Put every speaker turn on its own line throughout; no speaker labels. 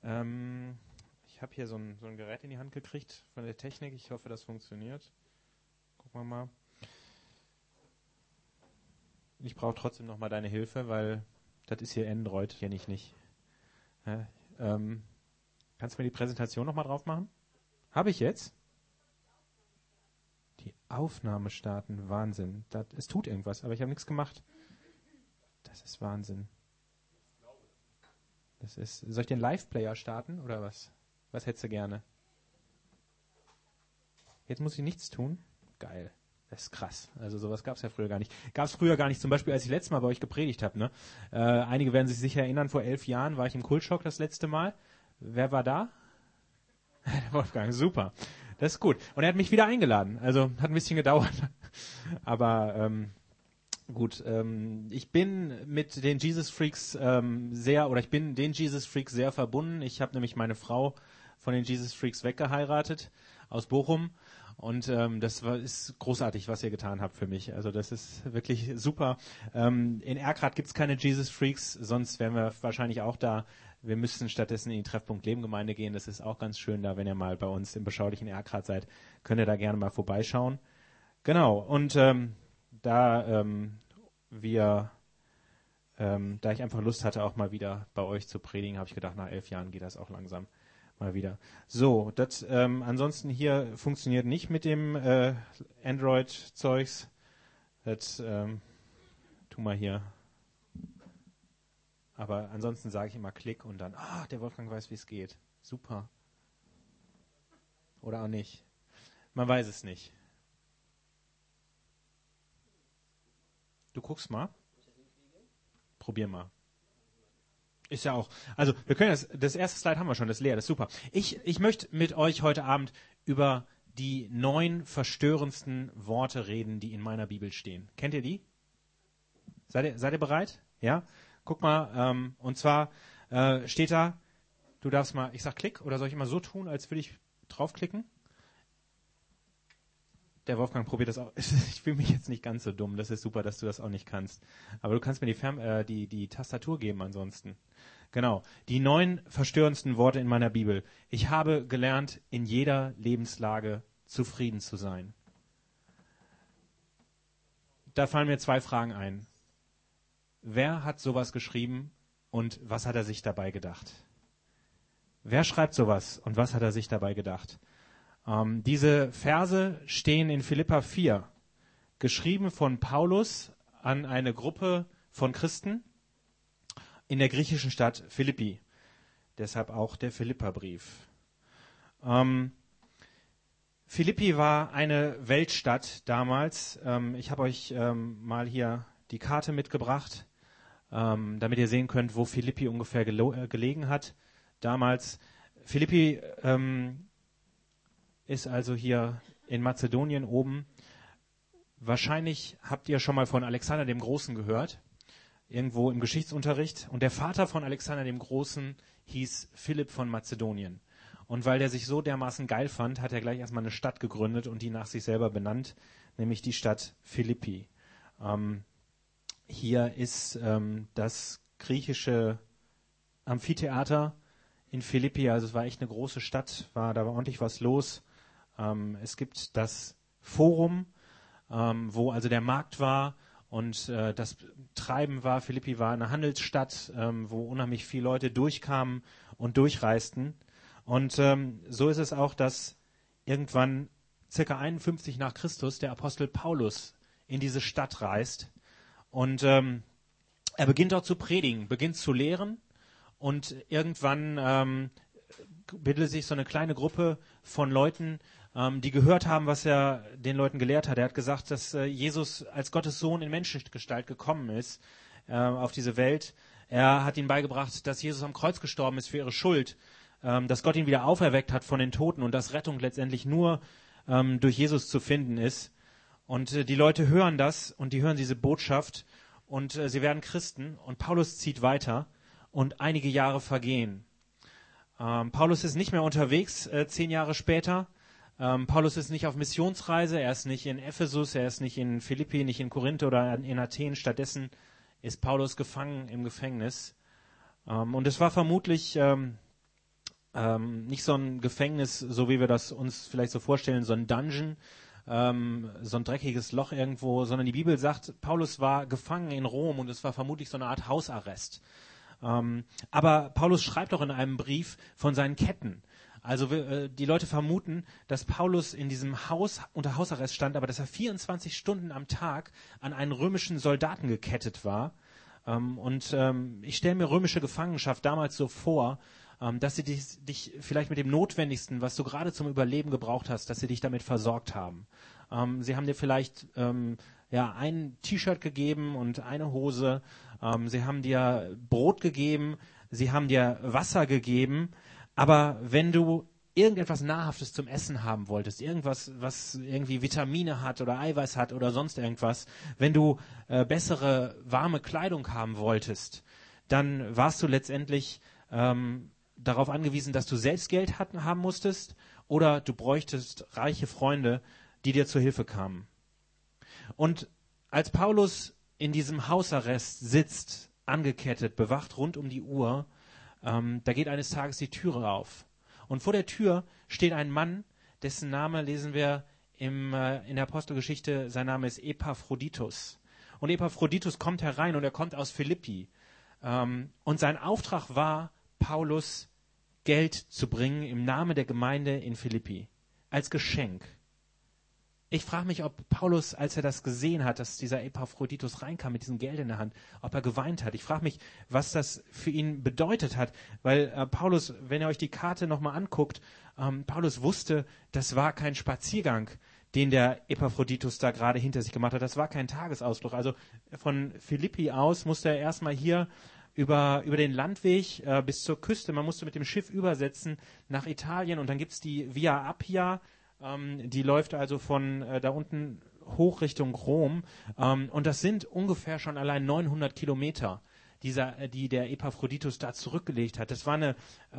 Ich habe hier so ein Gerät in die Hand gekriegt von der Technik. Ich hoffe, das funktioniert. Gucken wir mal. Ich brauche trotzdem noch mal deine Hilfe, weil das ist hier Android, kenne ich nicht. Ja, kannst du mir die Präsentation noch mal drauf machen? Habe ich jetzt? Die Aufnahme starten, Wahnsinn. Es tut irgendwas, aber ich habe nichts gemacht. Das ist Wahnsinn. Soll ich den Live-Player starten oder was? Was hättest du gerne? Jetzt muss ich nichts tun? Geil. Das ist krass. Also sowas gab es ja früher gar nicht. Gab es früher gar nicht. Zum Beispiel, als ich letztes Mal bei euch gepredigt habe. Ne? Einige werden sich sicher erinnern, vor 11 Jahren war ich im Kultschock das letzte Mal. Wer war da? Der Wolfgang, super. Das ist gut. Und er hat mich wieder eingeladen. Also hat ein bisschen gedauert. Aber gut, ich bin mit den Jesus Freaks ich bin den Jesus Freaks sehr verbunden. Ich habe nämlich meine Frau von den Jesus Freaks weggeheiratet aus Bochum. Und ist großartig, was ihr getan habt für mich. Also das ist wirklich super. In Erkrath gibt's keine Jesus Freaks, sonst wären wir wahrscheinlich auch da. Wir müssten stattdessen in die Treffpunkt Lebengemeinde gehen. Das ist auch ganz schön da, wenn ihr mal bei uns im beschaulichen Erkrath seid, könnt ihr da gerne mal vorbeischauen. Genau, und da ich einfach Lust hatte, auch mal wieder bei euch zu predigen, habe ich gedacht, nach 11 Jahren geht das auch langsam mal wieder. So, das ansonsten hier funktioniert nicht mit dem Android-Zeugs. Das tu mal hier. Aber ansonsten sage ich immer Klick und dann, der Wolfgang weiß, wie es geht. Super. Oder auch nicht. Man weiß es nicht. Du guckst mal. Probier mal. Ist ja auch. Also wir können das erste Slide haben wir schon, das ist leer, das ist super. Ich möchte mit euch heute Abend über die 9 verstörendsten Worte reden, die in meiner Bibel stehen. Kennt ihr die? Seid ihr bereit? Ja? Guck mal, und zwar steht da, du darfst mal, ich sag Klick, oder soll ich immer so tun, als würde ich draufklicken? Der Wolfgang probiert das auch. Ich fühle mich jetzt nicht ganz so dumm. Das ist super, dass du das auch nicht kannst. Aber du kannst mir die Tastatur geben ansonsten. Genau. Die 9 verstörendsten Worte in meiner Bibel. Ich habe gelernt, in jeder Lebenslage zufrieden zu sein. Da fallen mir 2 Fragen ein. Wer hat sowas geschrieben und was hat er sich dabei gedacht? Wer schreibt sowas und was hat er sich dabei gedacht? Diese Verse stehen in Philipper 4, geschrieben von Paulus an eine Gruppe von Christen in der griechischen Stadt Philippi. Deshalb auch der Philipperbrief. Philippi war eine Weltstadt damals. Ich habe euch mal hier die Karte mitgebracht, damit ihr sehen könnt, wo Philippi ungefähr gelegen hat. Damals Philippi ist also hier in Mazedonien oben. Wahrscheinlich habt ihr schon mal von Alexander dem Großen gehört, irgendwo im Geschichtsunterricht. Und der Vater von Alexander dem Großen hieß Philipp von Mazedonien. Und weil der sich so dermaßen geil fand, hat er gleich erstmal eine Stadt gegründet und die nach sich selber benannt, nämlich die Stadt Philippi. Hier ist das griechische Amphitheater in Philippi, also es war echt eine große Stadt, da war ordentlich was los. Es gibt das Forum, wo also der Markt war und das Treiben war. Philippi war eine Handelsstadt, wo unheimlich viele Leute durchkamen und durchreisten. Und so ist es auch, dass irgendwann ca. 51 nach Christus der Apostel Paulus in diese Stadt reist. Und er beginnt dort zu predigen, beginnt zu lehren. Und irgendwann bildet sich so eine kleine Gruppe von Leuten, die gehört haben, was er den Leuten gelehrt hat. Er hat gesagt, dass Jesus als Gottes Sohn in Menschengestalt gekommen ist auf diese Welt. Er hat ihnen beigebracht, dass Jesus am Kreuz gestorben ist für ihre Schuld, dass Gott ihn wieder auferweckt hat von den Toten und dass Rettung letztendlich nur durch Jesus zu finden ist. Und die Leute hören das und die hören diese Botschaft und sie werden Christen. Und Paulus zieht weiter und einige Jahre vergehen. Paulus ist nicht mehr unterwegs, 10 Jahre später. Paulus ist nicht auf Missionsreise, er ist nicht in Ephesus, er ist nicht in Philippi, nicht in Korinth oder in Athen. Stattdessen ist Paulus gefangen im Gefängnis. Und es war vermutlich nicht so ein Gefängnis, so wie wir das uns vielleicht so vorstellen, so ein Dungeon, so ein dreckiges Loch irgendwo, sondern die Bibel sagt, Paulus war gefangen in Rom und es war vermutlich so eine Art Hausarrest. Aber Paulus schreibt auch in einem Brief von seinen Ketten. Also die Leute vermuten, dass Paulus in diesem Haus unter Hausarrest stand, aber dass er 24 Stunden am Tag an einen römischen Soldaten gekettet war. Ich stelle mir römische Gefangenschaft damals so vor, dass sie dich vielleicht mit dem Notwendigsten, was du gerade zum Überleben gebraucht hast, dass sie dich damit versorgt haben. Sie haben dir vielleicht ein T-Shirt gegeben und eine Hose. Sie haben dir Brot gegeben. Sie haben dir Wasser gegeben. Aber wenn du irgendetwas Nahrhaftes zum Essen haben wolltest, irgendwas, was irgendwie Vitamine hat oder Eiweiß hat oder sonst irgendwas, wenn du bessere, warme Kleidung haben wolltest, dann warst du letztendlich darauf angewiesen, dass du selbst Geld haben musstest oder du bräuchtest reiche Freunde, die dir zur Hilfe kamen. Und als Paulus in diesem Hausarrest sitzt, angekettet, bewacht rund um die Uhr, da geht eines Tages die Türe auf. Und vor der Tür steht ein Mann, dessen Name lesen wir in der Apostelgeschichte, sein Name ist Epaphroditus. Und Epaphroditus kommt herein und er kommt aus Philippi. Und sein Auftrag war, Paulus Geld zu bringen im Namen der Gemeinde in Philippi, als Geschenk. Ich frage mich, ob Paulus, als er das gesehen hat, dass dieser Epaphroditus reinkam mit diesem Geld in der Hand, ob er geweint hat. Ich frage mich, was das für ihn bedeutet hat, weil Paulus, wenn ihr euch die Karte nochmal anguckt, Paulus wusste, das war kein Spaziergang, den der Epaphroditus da gerade hinter sich gemacht hat. Das war kein Tagesausflug. Also von Philippi aus musste er erstmal hier über den Landweg bis zur Küste. Man musste mit dem Schiff übersetzen nach Italien und dann gibt's die Via Appia. Die läuft also von da unten hoch Richtung Rom. Und das sind ungefähr schon allein 900 Kilometer, die der Epaphroditus da zurückgelegt hat. Das war eine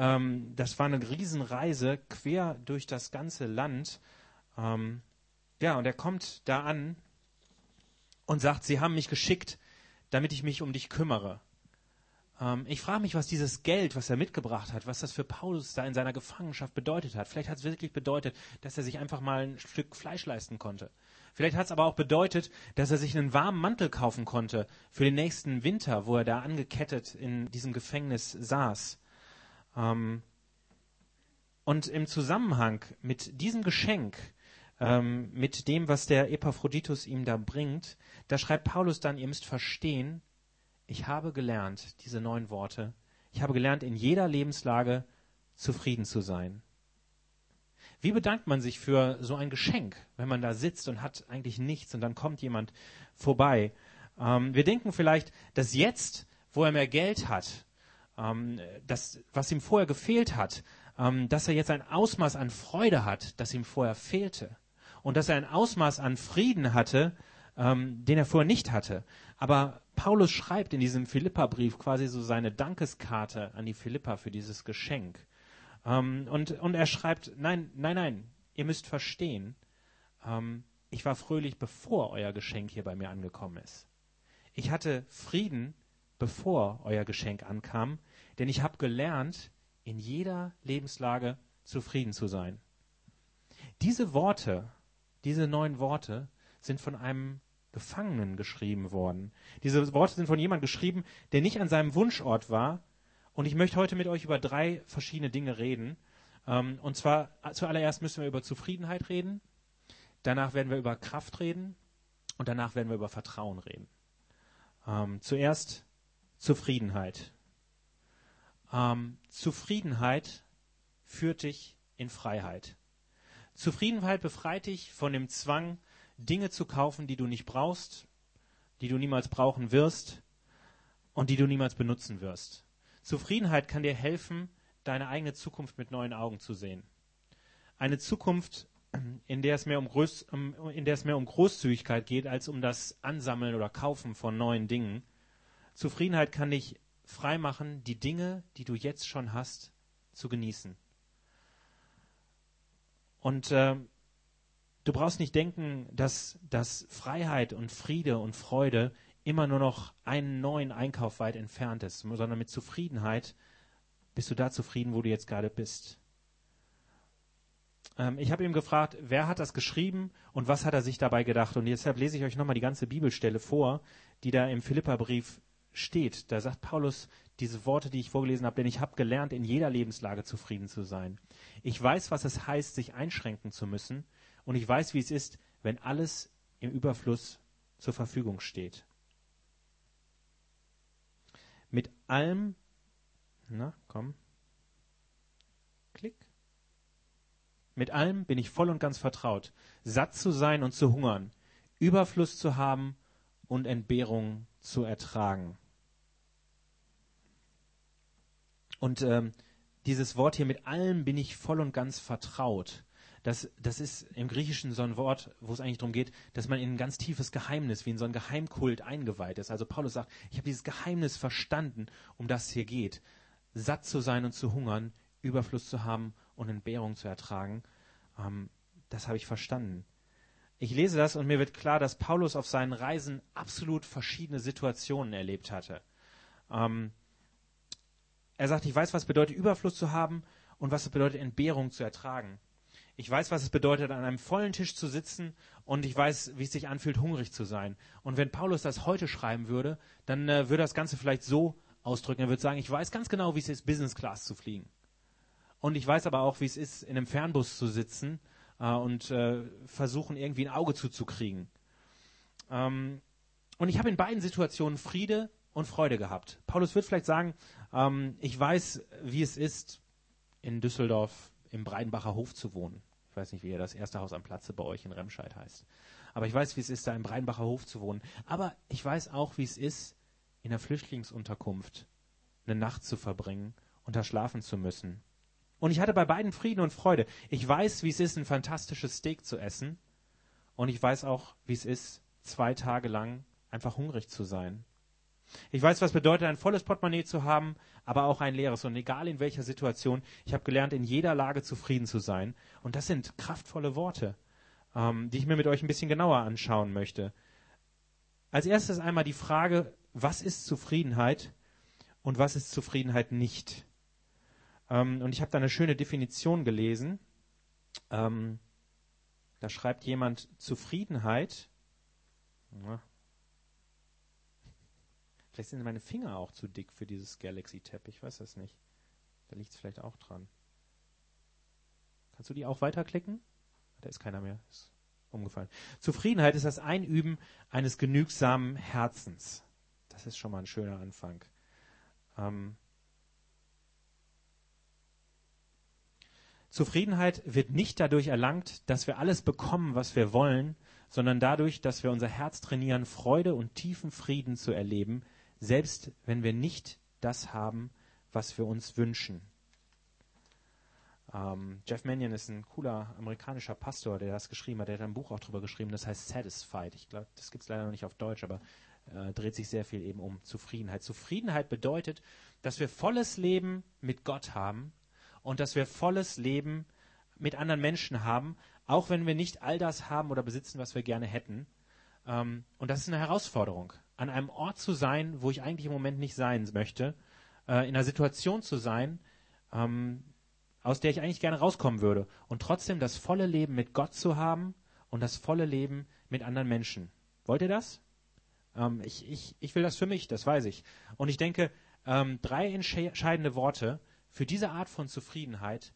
Riesenreise quer durch das ganze Land. Und er kommt da an und sagt, sie haben mich geschickt, damit ich mich um dich kümmere. Ich frage mich, was dieses Geld, was er mitgebracht hat, was das für Paulus da in seiner Gefangenschaft bedeutet hat. Vielleicht hat es wirklich bedeutet, dass er sich einfach mal ein Stück Fleisch leisten konnte. Vielleicht hat es aber auch bedeutet, dass er sich einen warmen Mantel kaufen konnte für den nächsten Winter, wo er da angekettet in diesem Gefängnis saß. Und im Zusammenhang mit diesem Geschenk, mit dem, was der Epaphroditus ihm da bringt, da schreibt Paulus dann, ihr müsst verstehen, ich habe gelernt, diese 9 Worte, ich habe gelernt, in jeder Lebenslage zufrieden zu sein. Wie bedankt man sich für so ein Geschenk, wenn man da sitzt und hat eigentlich nichts und dann kommt jemand vorbei? Wir denken vielleicht, dass jetzt, wo er mehr Geld hat, das, was ihm vorher gefehlt hat, dass er jetzt ein Ausmaß an Freude hat, das ihm vorher fehlte. Und dass er ein Ausmaß an Frieden hatte, den er vorher nicht hatte. Aber Paulus schreibt in diesem Philipperbrief quasi so seine Dankeskarte an die Philipper für dieses Geschenk. Und er schreibt, nein, ihr müsst verstehen, ich war fröhlich, bevor euer Geschenk hier bei mir angekommen ist. Ich hatte Frieden, bevor euer Geschenk ankam, denn ich habe gelernt, in jeder Lebenslage zufrieden zu sein. Diese 9 Worte, sind von einem Gefangenen geschrieben worden. Diese Worte sind von jemandem geschrieben, der nicht an seinem Wunschort war. Und ich möchte heute mit euch über 3 verschiedene Dinge reden. Und zwar zuallererst müssen wir über Zufriedenheit reden. Danach werden wir über Kraft reden. Und danach werden wir über Vertrauen reden. Zuerst Zufriedenheit. Zufriedenheit führt dich in Freiheit. Zufriedenheit befreit dich von dem Zwang, Dinge zu kaufen, die du nicht brauchst, die du niemals brauchen wirst und die du niemals benutzen wirst. Zufriedenheit kann dir helfen, deine eigene Zukunft mit neuen Augen zu sehen. Eine Zukunft, in der es mehr um Großzügigkeit geht, als um das Ansammeln oder Kaufen von neuen Dingen. Zufriedenheit kann dich frei machen, die Dinge, die du jetzt schon hast, zu genießen. Und du brauchst nicht denken, dass Freiheit und Friede und Freude immer nur noch einen neuen Einkauf weit entfernt ist, sondern mit Zufriedenheit bist du da zufrieden, wo du jetzt gerade bist? Ich habe ihm gefragt, wer hat das geschrieben und was hat er sich dabei gedacht? Und deshalb lese ich euch nochmal die ganze Bibelstelle vor, die da im Philipperbrief steht. Da sagt Paulus diese Worte, die ich vorgelesen habe, denn ich habe gelernt, in jeder Lebenslage zufrieden zu sein. Ich weiß, was es heißt, sich einschränken zu müssen, und ich weiß, wie es ist, wenn alles im Überfluss zur Verfügung steht. Mit allem, klick. Mit allem bin ich voll und ganz vertraut, satt zu sein und zu hungern, Überfluss zu haben und Entbehrung zu ertragen. Und dieses Wort hier, mit allem bin ich voll und ganz vertraut, das ist im Griechischen so ein Wort, wo es eigentlich darum geht, dass man in ein ganz tiefes Geheimnis, wie in so ein Geheimkult eingeweiht ist. Also Paulus sagt, ich habe dieses Geheimnis verstanden, um das es hier geht. Satt zu sein und zu hungern, Überfluss zu haben und Entbehrung zu ertragen. Das habe ich verstanden. Ich lese das und mir wird klar, dass Paulus auf seinen Reisen absolut verschiedene Situationen erlebt hatte. Er sagt, ich weiß, was es bedeutet, Überfluss zu haben und was es bedeutet, Entbehrung zu ertragen. Ich weiß, was es bedeutet, an einem vollen Tisch zu sitzen, und ich weiß, wie es sich anfühlt, hungrig zu sein. Und wenn Paulus das heute schreiben würde, dann würde das Ganze vielleicht so ausdrücken. Er würde sagen, ich weiß ganz genau, wie es ist, Business Class zu fliegen. Und ich weiß aber auch, wie es ist, in einem Fernbus zu sitzen und versuchen, irgendwie ein Auge zuzukriegen. Und ich habe in beiden Situationen Friede und Freude gehabt. Paulus wird vielleicht sagen, ich weiß, wie es ist, in Düsseldorf im Breidenbacher Hof zu wohnen. Ich weiß nicht, wie das erste Haus am Platze bei euch in Remscheid heißt. Aber ich weiß, wie es ist, da im Breidenbacher Hof zu wohnen. Aber ich weiß auch, wie es ist, in einer Flüchtlingsunterkunft eine Nacht zu verbringen und da schlafen zu müssen. Und ich hatte bei beiden Frieden und Freude. Ich weiß, wie es ist, ein fantastisches Steak zu essen. Und ich weiß auch, wie es ist, 2 Tage lang einfach hungrig zu sein. Ich weiß, was bedeutet, ein volles Portemonnaie zu haben, aber auch ein leeres. Und egal in welcher Situation, ich habe gelernt, in jeder Lage zufrieden zu sein. Und das sind kraftvolle Worte, die ich mir mit euch ein bisschen genauer anschauen möchte. Als erstes einmal die Frage, was ist Zufriedenheit und was ist Zufriedenheit nicht? Und ich habe da eine schöne Definition gelesen. Da schreibt jemand, Zufriedenheit. Vielleicht sind meine Finger auch zu dick für dieses Galaxy-Tab. Ich weiß das nicht. Da liegt es vielleicht auch dran. Kannst du die auch weiterklicken? Da ist keiner mehr. Ist umgefallen. Zufriedenheit ist das Einüben eines genügsamen Herzens. Das ist schon mal ein schöner Anfang. Zufriedenheit wird nicht dadurch erlangt, dass wir alles bekommen, was wir wollen, sondern dadurch, dass wir unser Herz trainieren, Freude und tiefen Frieden zu erleben, selbst wenn wir nicht das haben, was wir uns wünschen. Jeff Manion ist ein cooler amerikanischer Pastor, der das geschrieben hat. Der hat ein Buch auch drüber geschrieben, das heißt Satisfied. Ich glaube, das gibt es leider noch nicht auf Deutsch, aber dreht sich sehr viel eben um Zufriedenheit. Zufriedenheit bedeutet, dass wir volles Leben mit Gott haben und dass wir volles Leben mit anderen Menschen haben, auch wenn wir nicht all das haben oder besitzen, was wir gerne hätten. Und das ist eine Herausforderung, an einem Ort zu sein, wo ich eigentlich im Moment nicht sein möchte, in einer Situation zu sein, aus der ich eigentlich gerne rauskommen würde, und trotzdem das volle Leben mit Gott zu haben und das volle Leben mit anderen Menschen. Wollt ihr das? Ich will das für mich, das weiß ich. Und ich denke, 3 entscheidende Worte für diese Art von Zufriedenheit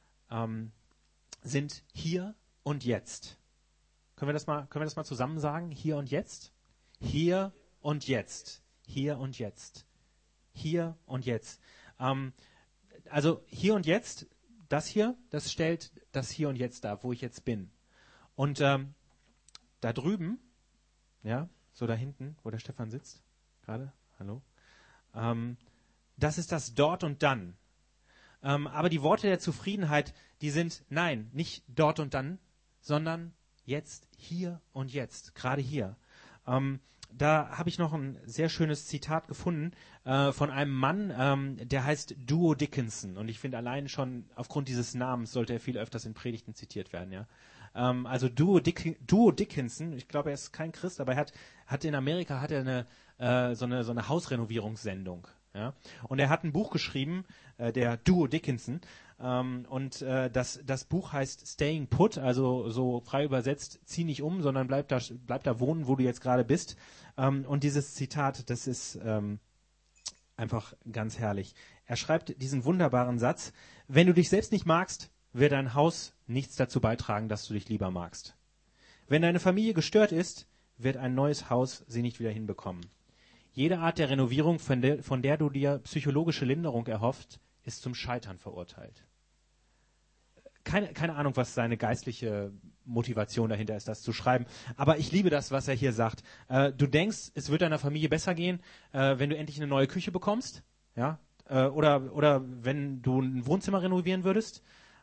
sind hier und jetzt. Können wir das mal zusammen sagen? Hier und jetzt? Hier und jetzt. Hier und jetzt. Hier und jetzt. Also hier und jetzt, das hier, das stellt das Hier und Jetzt dar, wo ich jetzt bin. Und da drüben, ja, so da hinten, wo der Stefan sitzt, gerade, hallo, das ist das Dort und Dann. Aber die Worte der Zufriedenheit, die sind, nein, nicht dort und dann, sondern jetzt, hier und jetzt, gerade hier. Da habe ich noch ein sehr schönes Zitat gefunden von einem Mann, der heißt Duo Dickinson. Und ich finde, allein schon aufgrund dieses Namens sollte er viel öfters in Predigten zitiert werden. Ja? Also Duo Dickinson, ich glaube, er ist kein Christ, aber er hat in Amerika so eine Hausrenovierungssendung. Ja? Und er hat ein Buch geschrieben, der Duo Dickinson, das Buch heißt Staying Put, also so frei übersetzt, zieh nicht um, sondern bleib da wohnen, wo du jetzt gerade bist. Und dieses Zitat, das ist einfach ganz herrlich. Er schreibt diesen wunderbaren Satz: Wenn du dich selbst nicht magst, wird dein Haus nichts dazu beitragen, dass du dich lieber magst. Wenn deine Familie gestört ist, wird ein neues Haus sie nicht wieder hinbekommen. Jede Art der Renovierung, von der du dir psychologische Linderung erhofft, ist zum Scheitern verurteilt. Keine Ahnung, was seine geistliche Motivation dahinter ist, das zu schreiben. Aber ich liebe das, was er hier sagt. Du denkst, es wird deiner Familie besser gehen, wenn du endlich eine neue Küche bekommst, ja? Oder wenn du ein Wohnzimmer renovieren würdest.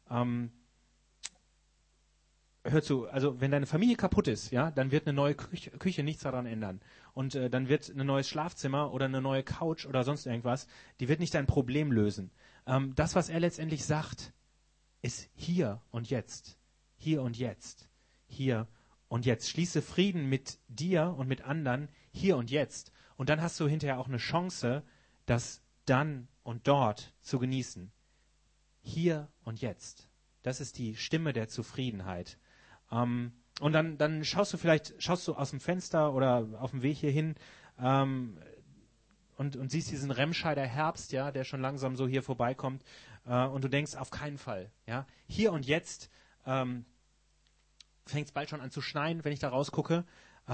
Hör zu, also wenn deine Familie kaputt ist, ja, dann wird eine neue Küche nichts daran ändern. Und dann wird ein neues Schlafzimmer oder eine neue Couch oder sonst irgendwas, die wird nicht dein Problem lösen. Das, was er letztendlich sagt, ist hier und jetzt. Hier und jetzt. Hier und jetzt. Schließe Frieden mit dir und mit anderen hier und jetzt. Und dann hast du hinterher auch eine Chance, das dann und dort zu genießen. Hier und jetzt. Das ist die Stimme der Zufriedenheit. Und dann schaust du aus dem Fenster oder auf dem Weg hierhin und siehst diesen Remscheider Herbst, ja, der schon langsam so hier vorbeikommt, und du denkst, auf keinen Fall, ja, hier und jetzt fängt es bald schon an zu schneien, wenn ich da rausgucke.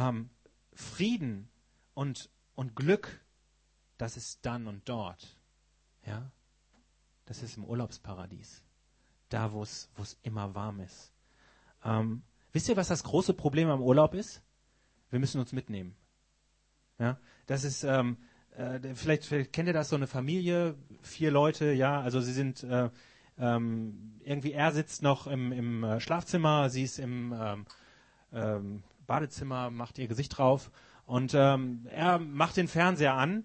Frieden und Glück, das ist dann und dort, ja, das ist im Urlaubsparadies, da wo es immer warm ist. Wisst ihr, was das große Problem am Urlaub ist? Wir müssen uns mitnehmen. Ja, das ist, vielleicht kennt ihr das, so eine Familie, 4 Leute, ja, also sie sind, irgendwie, er sitzt noch im Schlafzimmer, sie ist im Badezimmer, macht ihr Gesicht drauf und er macht den Fernseher an,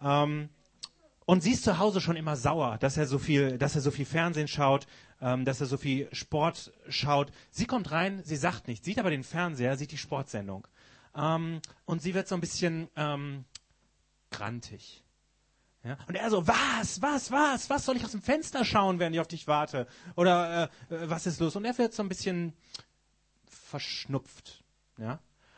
und sie ist zu Hause schon immer sauer, dass er so viel Fernsehen schaut, dass er so viel Sport schaut. Sie kommt rein, sie sagt nichts, sieht aber den Fernseher, sieht die Sportsendung. Und sie wird so ein bisschen grantig. Ja? Und er so, was soll ich aus dem Fenster schauen, während ich auf dich warte? Oder was ist los? Und er wird so ein bisschen verschnupft. Ja?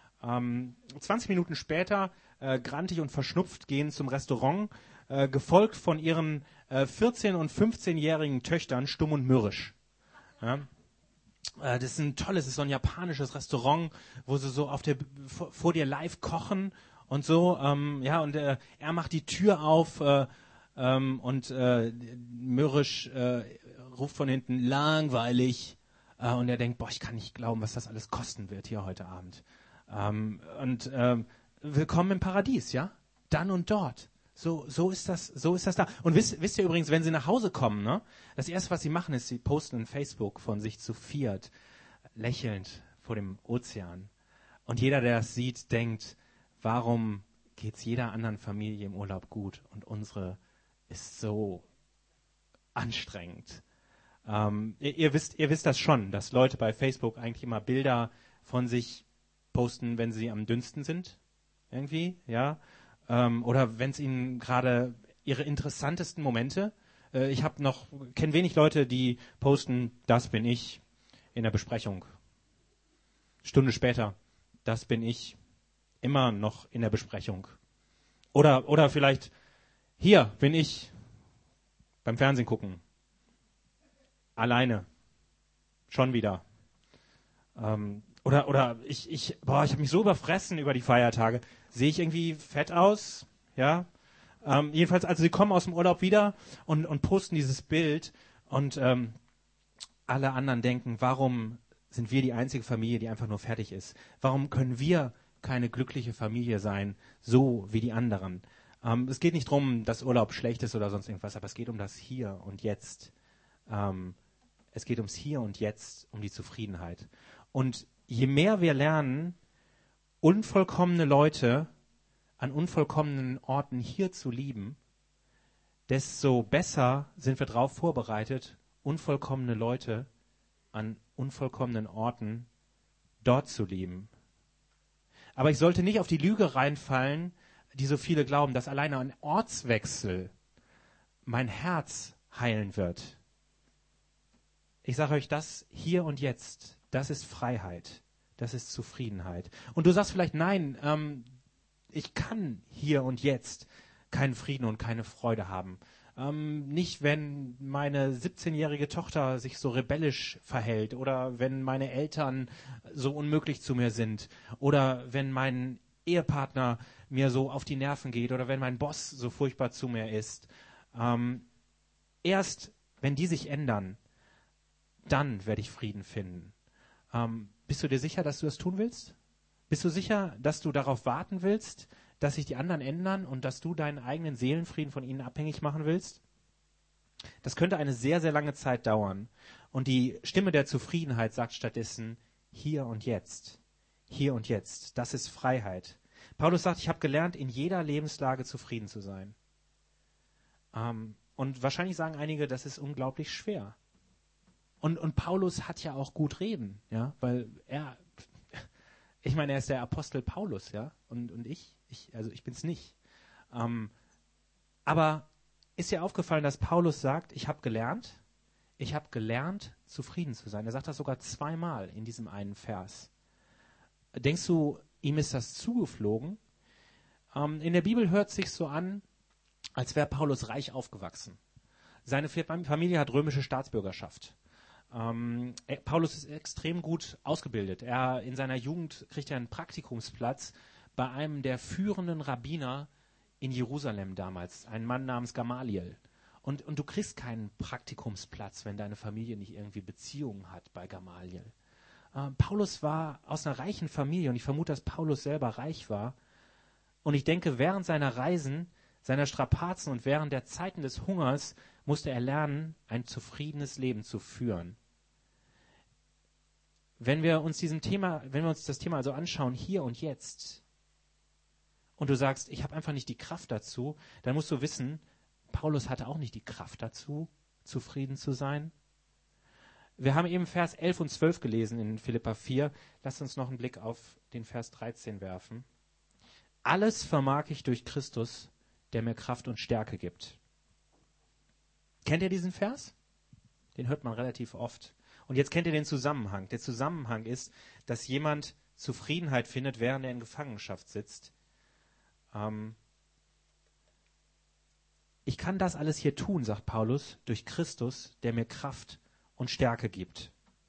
20 Minuten später, grantig und verschnupft, gehen zum Restaurant, gefolgt von ihren 14- und 15-jährigen Töchtern, stumm und mürrisch. Ja? Das ist so ein japanisches Restaurant, wo sie so vor dir live kochen und so. Er macht die Tür auf und mürrisch ruft von hinten, langweilig. Und er denkt, ich kann nicht glauben, was das alles kosten wird hier heute Abend. Willkommen im Paradies, ja? Dann und dort. So ist das da. Und wisst ihr übrigens, wenn sie nach Hause kommen, ne? Das Erste, was sie machen, ist, sie posten in Facebook von sich zu viert, lächelnd vor dem Ozean. Und jeder, der das sieht, denkt, warum geht's jeder anderen Familie im Urlaub gut und unsere ist so anstrengend. Ihr wisst das schon, dass Leute bei Facebook eigentlich immer Bilder von sich posten, wenn sie am dünnsten sind. Irgendwie, ja. Oder wenn es ihnen gerade ihre interessantesten Momente. Ich kenne wenig Leute, die posten, das bin ich in der Besprechung. Stunde später, das bin ich immer noch in der Besprechung. Oder vielleicht, hier bin ich beim Fernsehen gucken. Alleine. Schon wieder. Ich habe mich so überfressen über die Feiertage. Sehe ich irgendwie fett aus? Ja. Jedenfalls, also sie kommen aus dem Urlaub wieder und posten dieses Bild und alle anderen denken, warum sind wir die einzige Familie, die einfach nur fertig ist? Warum können wir keine glückliche Familie sein, so wie die anderen? Es geht nicht darum, dass Urlaub schlecht ist oder sonst irgendwas, aber es geht um das Hier und Jetzt. Es geht ums Hier und Jetzt, um die Zufriedenheit. Und je mehr wir lernen, unvollkommene Leute an unvollkommenen Orten hier zu lieben, desto besser sind wir darauf vorbereitet, unvollkommene Leute an unvollkommenen Orten dort zu lieben. Aber ich sollte nicht auf die Lüge reinfallen, die so viele glauben, dass alleine ein Ortswechsel mein Herz heilen wird. Ich sage euch, das hier und jetzt, das ist Freiheit, das ist Zufriedenheit. Und du sagst vielleicht, nein, ich kann hier und jetzt keinen Frieden und keine Freude haben. Nicht, wenn meine 17-jährige Tochter sich so rebellisch verhält oder wenn meine Eltern so unmöglich zu mir sind oder wenn mein Ehepartner mir so auf die Nerven geht oder wenn mein Boss so furchtbar zu mir ist. Erst wenn die sich ändern, dann werde ich Frieden finden. Bist du dir sicher, dass du das tun willst? Bist du sicher, dass du darauf warten willst, dass sich die anderen ändern und dass du deinen eigenen Seelenfrieden von ihnen abhängig machen willst? Das könnte eine sehr, sehr lange Zeit dauern. Und die Stimme der Zufriedenheit sagt stattdessen, hier und jetzt. Hier und jetzt. Das ist Freiheit. Paulus sagt, ich habe gelernt, in jeder Lebenslage zufrieden zu sein. Und wahrscheinlich sagen einige, das ist unglaublich schwer. Und Paulus hat ja auch gut reden, ja, weil er ist der Apostel Paulus, ja, und ich bin's nicht. Aber ist dir aufgefallen, dass Paulus sagt, ich habe gelernt, zufrieden zu sein. Er sagt das sogar zweimal in diesem einen Vers. Denkst du, ihm ist das zugeflogen? In der Bibel hört es sich so an, als wäre Paulus reich aufgewachsen. Seine Familie hat römische Staatsbürgerschaft. Paulus ist extrem gut ausgebildet. In seiner Jugend kriegt er einen Praktikumsplatz bei einem der führenden Rabbiner in Jerusalem damals, ein Mann namens Gamaliel. Und du kriegst keinen Praktikumsplatz, wenn deine Familie nicht irgendwie Beziehungen hat bei Gamaliel. Paulus war aus einer reichen Familie und ich vermute, dass Paulus selber reich war. Und ich denke, während seiner Reisen, seiner Strapazen und während der Zeiten des Hungers musste er lernen, ein zufriedenes Leben zu führen. Wenn wir uns das Thema also anschauen, hier und jetzt, und du sagst, ich habe einfach nicht die Kraft dazu, dann musst du wissen, Paulus hatte auch nicht die Kraft dazu, zufrieden zu sein. Wir haben eben Vers 11 und 12 gelesen in Philipper 4. Lasst uns noch einen Blick auf den Vers 13 werfen. Alles vermag ich durch Christus, der mir Kraft und Stärke gibt. Kennt ihr diesen Vers? Den hört man relativ oft. Und jetzt kennt ihr den Zusammenhang. Der Zusammenhang ist, dass jemand Zufriedenheit findet, während er in Gefangenschaft sitzt. Ich kann das alles hier tun, sagt Paulus, durch Christus, der mir Kraft und Stärke gibt.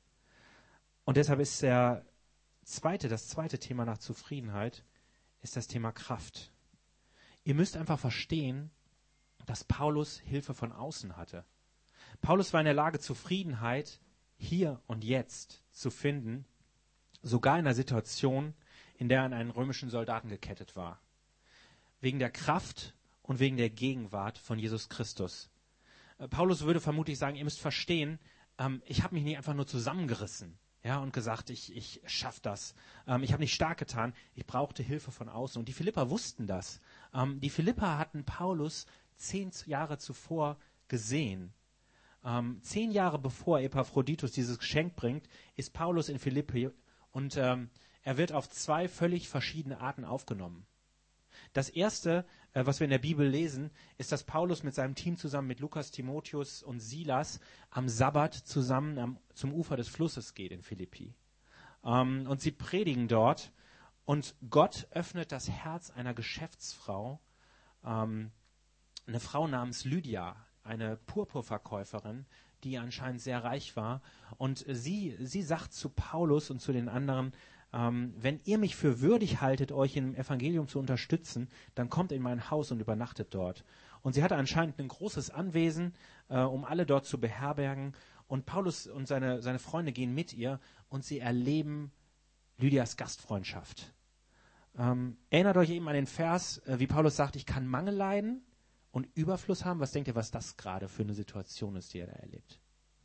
Und deshalb ist das zweite Thema nach Zufriedenheit, ist das Thema Kraft. Ihr müsst einfach verstehen, dass Paulus Hilfe von außen hatte. Paulus war in der Lage, Zufriedenheit hier und jetzt zu finden, sogar in einer Situation, in der er an einen römischen Soldaten gekettet war. Wegen der Kraft und wegen der Gegenwart von Jesus Christus. Paulus würde vermutlich sagen, ihr müsst verstehen, ich habe mich nicht einfach nur zusammengerissen, ja, und gesagt, ich schaff das. Ich habe nicht stark getan, ich brauchte Hilfe von außen. Und die Philipper wussten das. Die Philipper hatten Paulus 10 Jahre zuvor gesehen. 10 Jahre bevor Epaphroditus dieses Geschenk bringt, ist Paulus in Philippi und er wird auf 2 völlig verschiedene Arten aufgenommen. Das erste, was wir in der Bibel lesen, ist, dass Paulus mit seinem Team zusammen mit Lukas, Timotheus und Silas am Sabbat zusammen zum Ufer des Flusses geht in Philippi. Und sie predigen dort und Gott öffnet das Herz einer Geschäftsfrau, eine Frau namens Lydia, eine Purpurverkäuferin, die anscheinend sehr reich war. Und sie sagt zu Paulus und zu den anderen, wenn ihr mich für würdig haltet, euch im Evangelium zu unterstützen, dann kommt in mein Haus und übernachtet dort. Und sie hatte anscheinend ein großes Anwesen, um alle dort zu beherbergen. Und Paulus und seine Freunde gehen mit ihr und sie erleben Lydias Gastfreundschaft. Erinnert euch eben an den Vers, wie Paulus sagt, ich kann Mangel leiden und Überfluss haben. Was denkt ihr, was das gerade für eine Situation ist, die er da erlebt?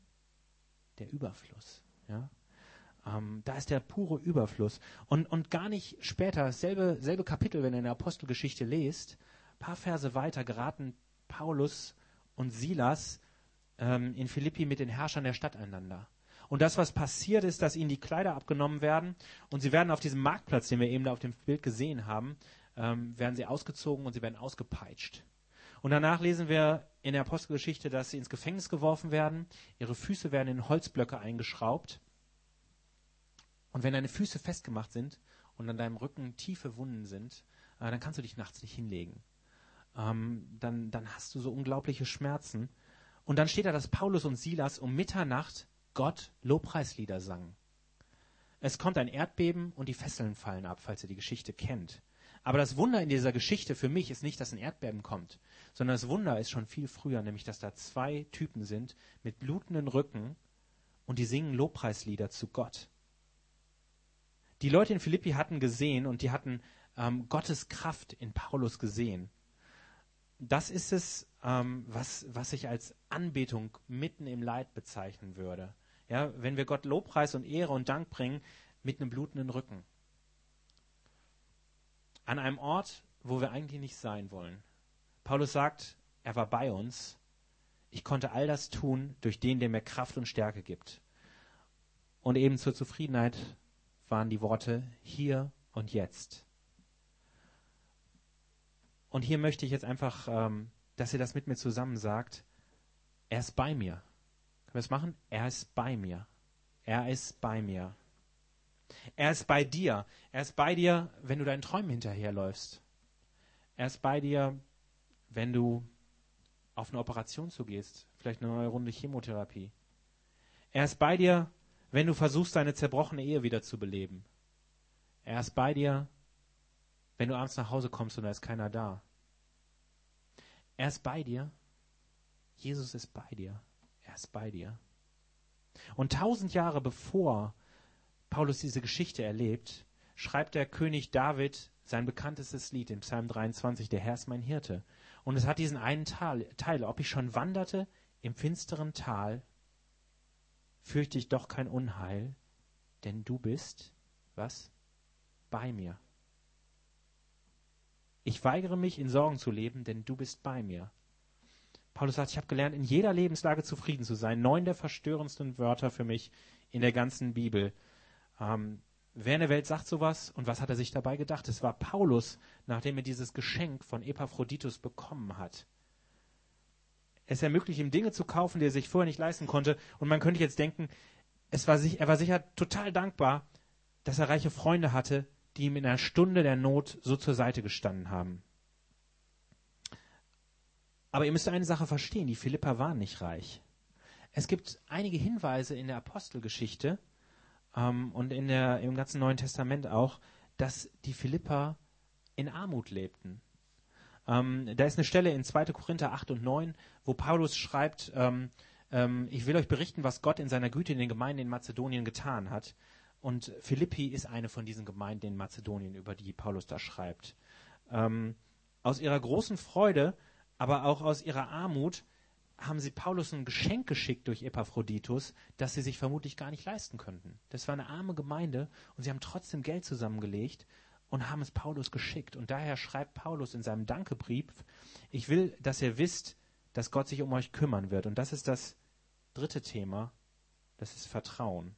Der Überfluss, ja. Da ist der pure Überfluss. Und gar nicht später, dasselbe Kapitel, wenn ihr in der Apostelgeschichte lest, ein paar Verse weiter geraten Paulus und Silas in Philippi mit den Herrschern der Stadt einander. Und das, was passiert ist, dass ihnen die Kleider abgenommen werden und sie werden auf diesem Marktplatz, den wir eben da auf dem Bild gesehen haben, werden sie ausgezogen und sie werden ausgepeitscht. Und danach lesen wir in der Apostelgeschichte, dass sie ins Gefängnis geworfen werden. Ihre Füße werden in Holzblöcke eingeschraubt. Und wenn deine Füße festgemacht sind und an deinem Rücken tiefe Wunden sind, dann kannst du dich nachts nicht hinlegen. Dann hast du so unglaubliche Schmerzen. Und dann steht da, dass Paulus und Silas um Mitternacht Gott Lobpreislieder sangen. Es kommt ein Erdbeben und die Fesseln fallen ab, falls ihr die Geschichte kennt. Aber das Wunder in dieser Geschichte für mich ist nicht, dass ein Erdbeben kommt, sondern das Wunder ist schon viel früher, nämlich dass da 2 Typen sind mit blutenden Rücken und die singen Lobpreislieder zu Gott. Die Leute in Philippi hatten gesehen und die hatten Gottes Kraft in Paulus gesehen. Das ist es, was ich als Anbetung mitten im Leid bezeichnen würde. Ja, wenn wir Gott Lobpreis und Ehre und Dank bringen mit einem blutenden Rücken. An einem Ort, wo wir eigentlich nicht sein wollen. Paulus sagt, er war bei uns. Ich konnte all das tun durch den, der mir Kraft und Stärke gibt. Und eben zur Zufriedenheit waren die Worte hier und jetzt. Und hier möchte ich jetzt einfach, dass ihr das mit mir zusammen sagt. Er ist bei mir. Können wir es machen? Er ist bei mir. Er ist bei mir. Er ist bei dir. Er ist bei dir, wenn du deinen Träumen hinterherläufst. Er ist bei dir, wenn du auf eine Operation zugehst. Vielleicht eine neue Runde Chemotherapie. Er ist bei dir, wenn du versuchst, deine zerbrochene Ehe wieder zu beleben. Er ist bei dir, wenn du abends nach Hause kommst und da ist keiner da. Er ist bei dir. Jesus ist bei dir. Er ist bei dir. Und 1000 Jahre bevor Paulus diese Geschichte erlebt, schreibt der König David sein bekanntestes Lied im Psalm 23, der Herr ist mein Hirte. Und es hat diesen einen Teil, ob ich schon wanderte im finsteren Tal, fürchte ich doch kein Unheil, denn du bist, was? Bei mir. Ich weigere mich, in Sorgen zu leben, denn du bist bei mir. Paulus sagt, ich habe gelernt, in jeder Lebenslage zufrieden zu sein. 9 der verstörendsten Wörter für mich in der ganzen Bibel. Wer in der Welt sagt sowas und was hat er sich dabei gedacht? Es war Paulus, nachdem er dieses Geschenk von Epaphroditus bekommen hat. Es ermöglicht ihm Dinge zu kaufen, die er sich vorher nicht leisten konnte. Und man könnte jetzt denken, er war sicher total dankbar, dass er reiche Freunde hatte, die ihm in einer Stunde der Not so zur Seite gestanden haben. Aber ihr müsst eine Sache verstehen, die Philipper waren nicht reich. Es gibt einige Hinweise in der Apostelgeschichte und im ganzen Neuen Testament auch, dass die Philipper in Armut lebten. Da ist eine Stelle in 2. Korinther 8 und 9, wo Paulus schreibt, ich will euch berichten, was Gott in seiner Güte in den Gemeinden in Mazedonien getan hat. Und Philippi ist eine von diesen Gemeinden in Mazedonien, über die Paulus da schreibt. Aus ihrer großen Freude, aber auch aus ihrer Armut haben sie Paulus ein Geschenk geschickt durch Epaphroditus, das sie sich vermutlich gar nicht leisten könnten. Das war eine arme Gemeinde und sie haben trotzdem Geld zusammengelegt und haben es Paulus geschickt. Und daher schreibt Paulus in seinem Dankebrief, ich will, dass ihr wisst, dass Gott sich um euch kümmern wird. Und das ist das 3. Thema, das ist Vertrauen.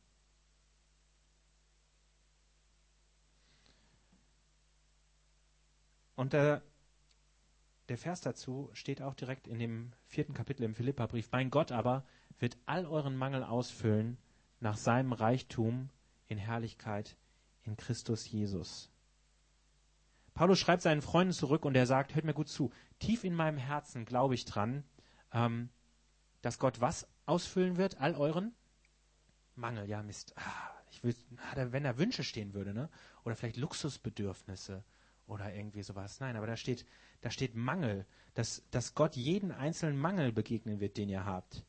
Und der Vers dazu steht auch direkt in dem 4. Kapitel im Philipperbrief. Mein Gott aber wird all euren Mangel ausfüllen nach seinem Reichtum in Herrlichkeit in Christus Jesus. Paulus schreibt seinen Freunden zurück und er sagt, hört mir gut zu, tief in meinem Herzen glaube ich dran, dass Gott was ausfüllen wird? All euren Mangel. Ja, Mist. Wenn da Wünsche stehen würde, ne? Oder vielleicht Luxusbedürfnisse. Oder irgendwie sowas. Nein, aber da steht Mangel, dass Gott jeden einzelnen Mangel begegnen wird, den ihr habt.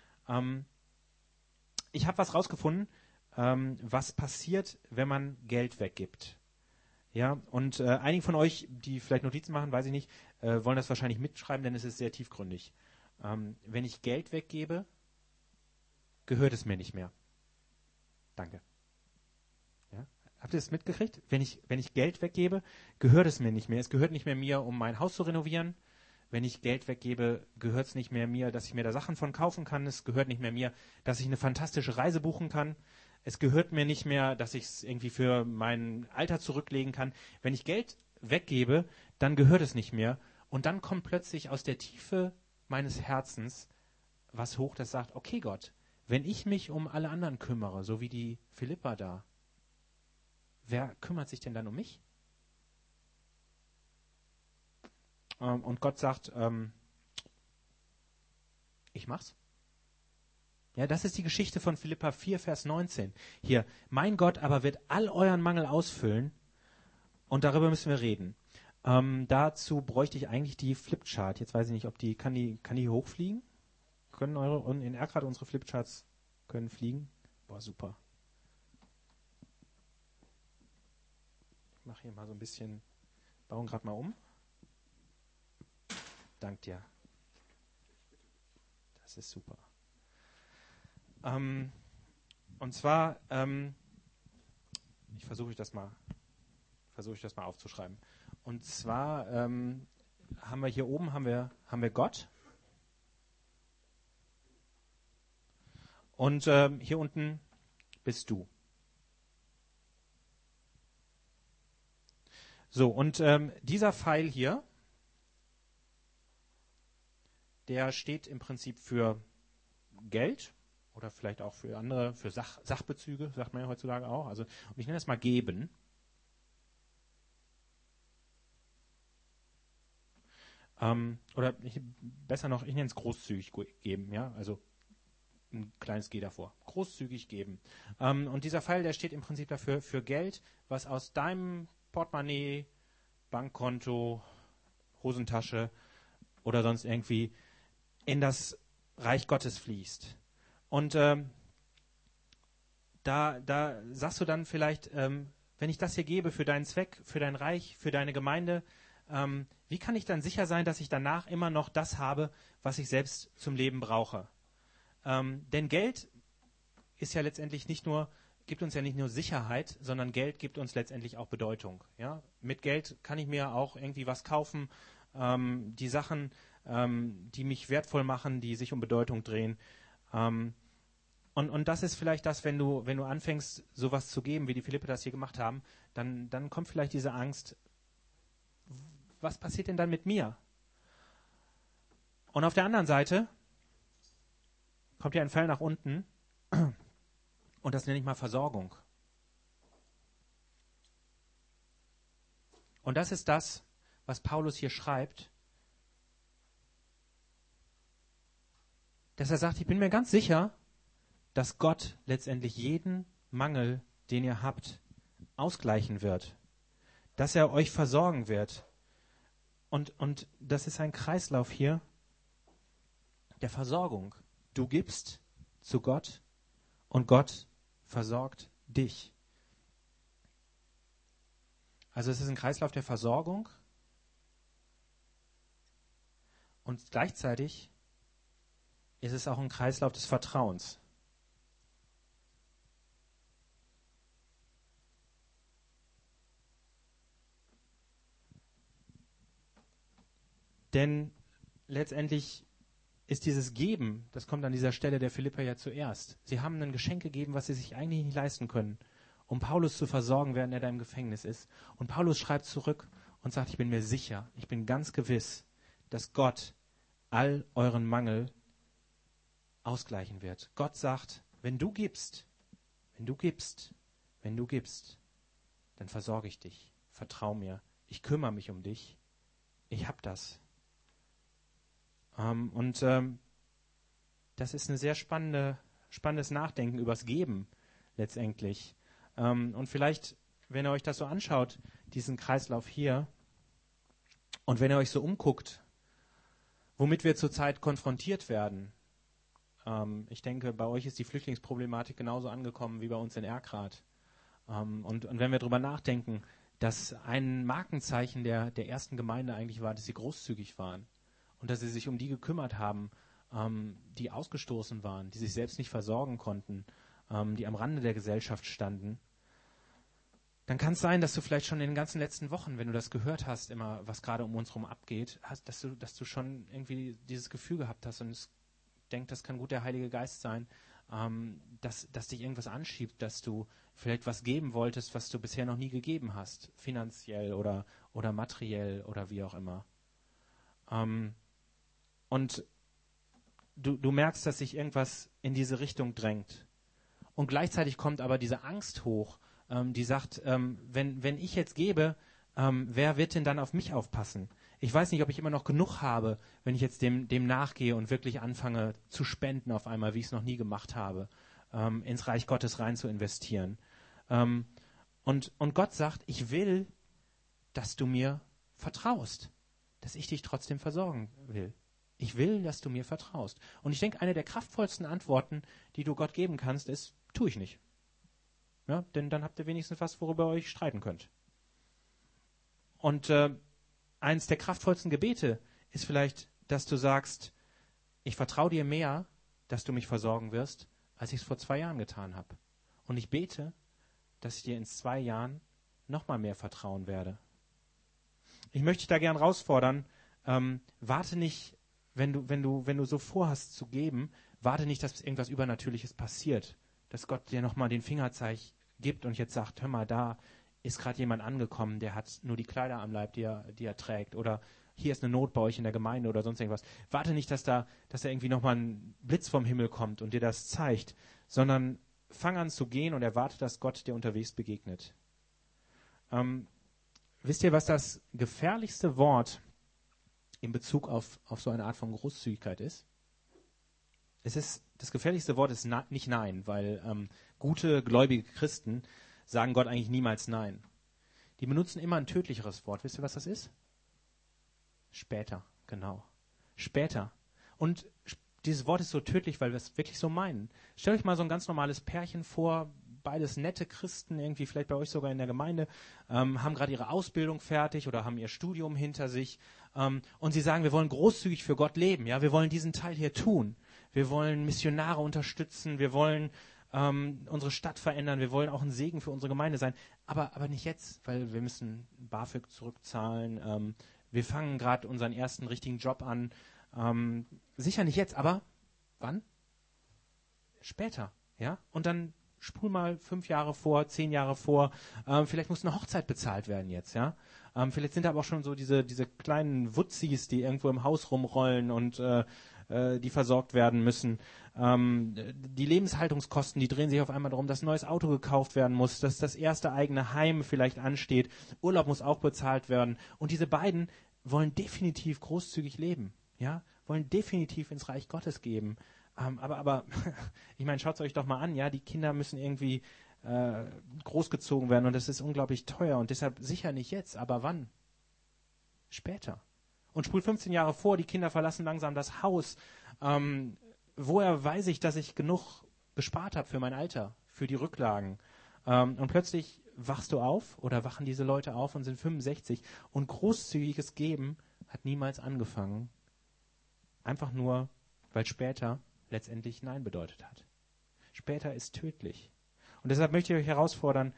Ich habe was rausgefunden, was passiert, wenn man Geld weggibt. Ja, und einige von euch, die vielleicht Notizen machen, weiß ich nicht, wollen das wahrscheinlich mitschreiben, denn es ist sehr tiefgründig. Wenn ich Geld weggebe, gehört es mir nicht mehr. Danke. Habt ihr das mitgekriegt? Wenn ich Geld weggebe, gehört es mir nicht mehr. Es gehört nicht mehr mir, um mein Haus zu renovieren. Wenn ich Geld weggebe, gehört es nicht mehr mir, dass ich mir da Sachen von kaufen kann. Es gehört nicht mehr mir, dass ich eine fantastische Reise buchen kann. Es gehört mir nicht mehr, dass ich es irgendwie für mein Alter zurücklegen kann. Wenn ich Geld weggebe, dann gehört es nicht mehr. Und dann kommt plötzlich aus der Tiefe meines Herzens was hoch, das sagt, okay Gott, wenn ich mich um alle anderen kümmere, so wie die Philippa da, wer kümmert sich denn dann um mich? Und Gott sagt, ich mach's. Ja, das ist die Geschichte von Philippa 4, Vers 19. Hier, mein Gott aber wird all euren Mangel ausfüllen und darüber müssen wir reden. Dazu bräuchte ich eigentlich die Flipchart. Jetzt weiß ich nicht, ob kann die hochfliegen? Können in Erkrad unsere Flipcharts können fliegen? Boah, super. Ich mache hier mal so ein bisschen, bauen gerade mal um. Dank dir. Das ist super. Und zwar, versuche ich das mal aufzuschreiben. Und zwar haben wir hier oben haben wir Gott. Und hier unten bist du. So, und dieser Pfeil hier, der steht im Prinzip für Geld oder vielleicht auch für andere, für Sachbezüge, sagt man ja heutzutage auch. Also, und ich nenne das mal geben. Besser noch, ich nenne es großzügig geben, ja, also ein kleines G davor. Großzügig geben. Und dieser Pfeil, der steht im Prinzip dafür für Geld, was aus deinem Portemonnaie, Bankkonto, Hosentasche oder sonst irgendwie in das Reich Gottes fließt. Und da sagst du dann vielleicht, wenn ich das hier gebe für deinen Zweck, für dein Reich, für deine Gemeinde, wie kann ich dann sicher sein, dass ich danach immer noch das habe, was ich selbst zum Leben brauche? Denn Geld ist ja letztendlich gibt uns ja nicht nur Sicherheit, sondern Geld gibt uns letztendlich auch Bedeutung. Ja? Mit Geld kann ich mir auch irgendwie was kaufen, die Sachen, die mich wertvoll machen, die sich um Bedeutung drehen. Und das ist vielleicht das, wenn du anfängst, sowas zu geben, wie die Philipper das hier gemacht haben, dann kommt vielleicht diese Angst, was passiert denn dann mit mir? Und auf der anderen Seite kommt ja ein Pfeil nach unten und das nenne ich mal Versorgung. Und das ist das, was Paulus hier schreibt, dass er sagt, ich bin mir ganz sicher, dass Gott letztendlich jeden Mangel, den ihr habt, ausgleichen wird. Dass er euch versorgen wird. Und das ist ein Kreislauf hier der Versorgung. Du gibst zu Gott und Gott versorgt dich. Also es ist ein Kreislauf der Versorgung und gleichzeitig ist es auch ein Kreislauf des Vertrauens. Denn letztendlich ist dieses Geben, das kommt an dieser Stelle der Philipper ja zuerst. Sie haben ein Geschenk gegeben, was sie sich eigentlich nicht leisten können, um Paulus zu versorgen, während er da im Gefängnis ist. Und Paulus schreibt zurück und sagt, ich bin mir sicher, ich bin ganz gewiss, dass Gott all euren Mangel ausgleichen wird. Gott sagt, wenn du gibst, dann versorge ich dich. Vertrau mir. Ich kümmere mich um dich. Ich hab das. Das ist ein sehr spannendes Nachdenken übers Geben letztendlich. Und vielleicht, wenn ihr euch das so anschaut, diesen Kreislauf hier, und wenn ihr euch so umguckt, womit wir zurzeit konfrontiert werden, ich denke, bei euch ist die Flüchtlingsproblematik genauso angekommen wie bei uns in Erkrath. Und wenn wir darüber nachdenken, dass ein Markenzeichen der ersten Gemeinde eigentlich war, dass sie großzügig waren und dass sie sich um die gekümmert haben, die ausgestoßen waren, die sich selbst nicht versorgen konnten, die am Rande der Gesellschaft standen, dann kann es sein, dass du vielleicht schon in den ganzen letzten Wochen, wenn du das gehört hast, immer, was gerade um uns herum abgeht, dass du schon irgendwie dieses Gefühl gehabt hast und ich denke, das kann gut der Heilige Geist sein, dass dich irgendwas anschiebt, dass du vielleicht was geben wolltest, was du bisher noch nie gegeben hast, finanziell oder materiell oder wie auch immer. Und du merkst, dass sich irgendwas in diese Richtung drängt. Und gleichzeitig kommt aber diese Angst hoch, die sagt, wenn ich jetzt gebe, wer wird denn dann auf mich aufpassen? Ich weiß nicht, ob ich immer noch genug habe, wenn ich jetzt dem nachgehe und wirklich anfange zu spenden auf einmal, wie ich es noch nie gemacht habe, ins Reich Gottes rein zu investieren. Und Gott sagt, ich will, dass du mir vertraust, dass ich dich trotzdem versorgen will. Ich will, dass du mir vertraust. Und ich denke, eine der kraftvollsten Antworten, die du Gott geben kannst, ist, tue ich nicht. Ja, denn dann habt ihr wenigstens was, worüber ihr euch streiten könnt. Und eines der kraftvollsten Gebete ist vielleicht, dass du sagst, ich vertraue dir mehr, dass du mich versorgen wirst, als ich es vor 2 Jahren getan habe. Und ich bete, dass ich dir in 2 Jahren noch mal mehr vertrauen werde. Ich möchte dich da gern herausfordern, warte nicht, wenn du so vorhast zu geben, warte nicht, dass irgendwas Übernatürliches passiert, dass Gott dir noch mal den Fingerzeig gibt und jetzt sagt, hör mal, da ist gerade jemand angekommen, der hat nur die Kleider am Leib, die er trägt, oder hier ist eine Not bei euch in der Gemeinde oder sonst irgendwas. Warte nicht, dass da irgendwie nochmal ein Blitz vom Himmel kommt und dir das zeigt, sondern fang an zu gehen und erwarte, dass Gott dir unterwegs begegnet. Wisst ihr, was das gefährlichste Wort in Bezug auf so eine Art von Großzügigkeit ist? Das gefährlichste Wort ist nicht Nein, weil gute, gläubige Christen sagen Gott eigentlich niemals Nein. Die benutzen immer ein tödlicheres Wort. Wisst ihr, was das ist? Später, genau. Später. Und dieses Wort ist so tödlich, weil wir es wirklich so meinen. Stellt euch mal so ein ganz normales Pärchen vor, beides nette Christen, irgendwie vielleicht bei euch sogar in der Gemeinde, haben gerade ihre Ausbildung fertig oder haben ihr Studium hinter sich und sie sagen, wir wollen großzügig für Gott leben, ja, wir wollen diesen Teil hier tun. Wir wollen Missionare unterstützen, wir wollen unsere Stadt verändern, wir wollen auch ein Segen für unsere Gemeinde sein, aber nicht jetzt, weil wir müssen BAföG zurückzahlen, wir fangen gerade unseren ersten richtigen Job an, sicher nicht jetzt, aber wann? Später, ja, und dann spul mal 5 Jahre vor, 10 Jahre vor, vielleicht muss eine Hochzeit bezahlt werden jetzt, ja, vielleicht sind da aber auch schon so diese kleinen Wutzis, die irgendwo im Haus rumrollen und die versorgt werden müssen. Die Lebenshaltungskosten, die drehen sich auf einmal darum, dass ein neues Auto gekauft werden muss, dass das erste eigene Heim vielleicht ansteht, Urlaub muss auch bezahlt werden. Und diese beiden wollen definitiv großzügig leben, ja, wollen definitiv ins Reich Gottes geben. Aber ich meine, schaut es euch doch mal an, ja, die Kinder müssen irgendwie großgezogen werden und das ist unglaublich teuer und deshalb sicher nicht jetzt, aber wann? Später. Und spul 15 Jahre vor, die Kinder verlassen langsam das Haus. Woher weiß ich, dass ich genug gespart habe für mein Alter, für die Rücklagen? Und plötzlich wachst du auf oder wachen diese Leute auf und sind 65 und großzügiges Geben hat niemals angefangen. Einfach nur, weil später letztendlich Nein bedeutet hat. Später ist tödlich. Und deshalb möchte ich euch herausfordern,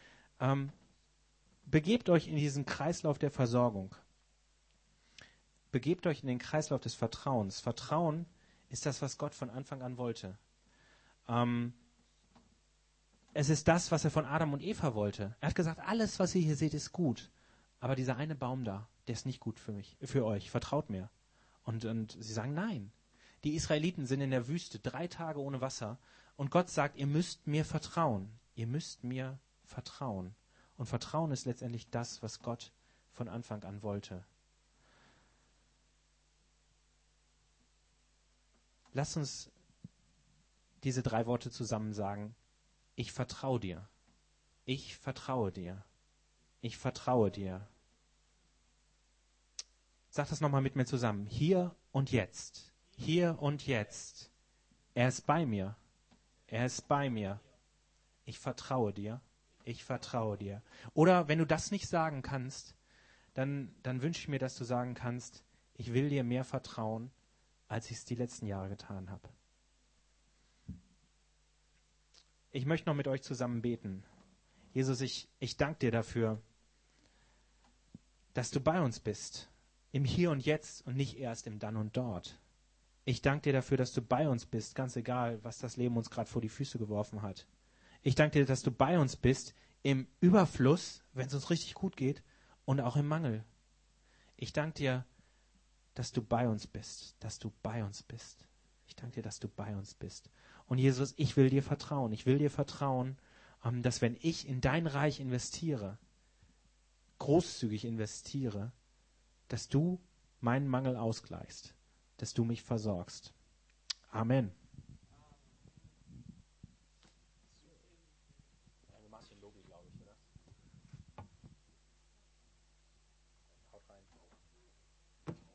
begebt euch in diesen Kreislauf der Versorgung. Begebt euch in den Kreislauf des Vertrauens. Vertrauen ist das, was Gott von Anfang an wollte. Es ist das, was er von Adam und Eva wollte. Er hat gesagt, alles, was ihr hier seht, ist gut. Aber dieser eine Baum da, der ist nicht gut für euch. Vertraut mir. Und sie sagen nein. Die Israeliten sind in der Wüste 3 Tage ohne Wasser. Und Gott sagt, ihr müsst mir vertrauen. Ihr müsst mir vertrauen. Und Vertrauen ist letztendlich das, was Gott von Anfang an wollte. Lass uns diese 3 Worte zusammen sagen. Ich vertraue dir. Ich vertraue dir. Ich vertraue dir. Sag das nochmal mit mir zusammen. Hier und jetzt. Hier und jetzt. Er ist bei mir. Er ist bei mir. Ich vertraue dir. Ich vertraue dir. Oder wenn du das nicht sagen kannst, dann wünsche ich mir, dass du sagen kannst, ich will dir mehr vertrauen, als ich es die letzten Jahre getan habe. Ich möchte noch mit euch zusammen beten. Jesus, ich danke dir dafür, dass du bei uns bist, im Hier und Jetzt und nicht erst im Dann und Dort. Ich danke dir dafür, dass du bei uns bist, ganz egal, was das Leben uns gerade vor die Füße geworfen hat. Ich danke dir, dass du bei uns bist, im Überfluss, wenn es uns richtig gut geht, und auch im Mangel. Ich danke dir, dass du bei uns bist, dass du bei uns bist. Ich danke dir, dass du bei uns bist. Und Jesus, ich will dir vertrauen. Ich will dir vertrauen, dass wenn ich in dein Reich investiere, großzügig investiere, dass du meinen Mangel ausgleichst, dass du mich versorgst. Amen. Du machst den Logo, glaube ich, oder?